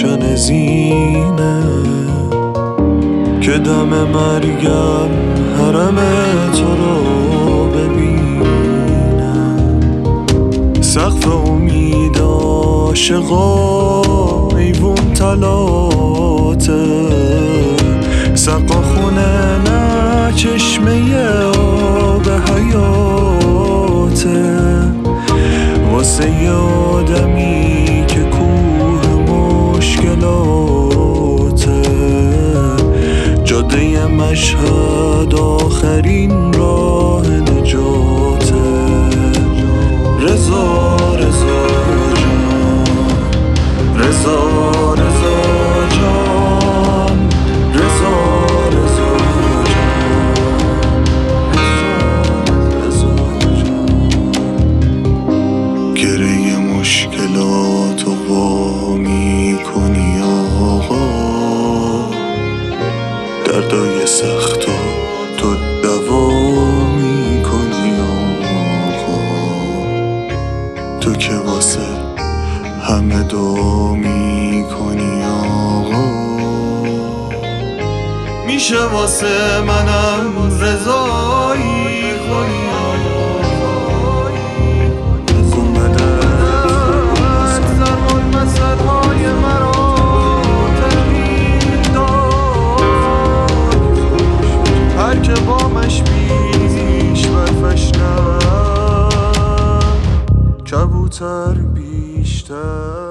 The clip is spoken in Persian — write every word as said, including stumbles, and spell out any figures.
روشن زینه که دم مرگم حرم تو رو ببینه. سقف امید عاشقا ایوون تلاته، سقا خونه نه چشمه آب حیاته. واسه یه آدمی که کوه مشکلاته، جاده مشهد آخرین راه نجاته. رضا رضا جان، رضا رضا جان، رضا رضا جان. گره مشکلات و وا میکنی آقا، دردای سخت و تو دوا میکنی آقا. تو که واسه همه دعا میکنی آقا. میشه واسه منم رضایی کنی آقا. هر که بامش بیش برفش نه، کبوتر بیشتر.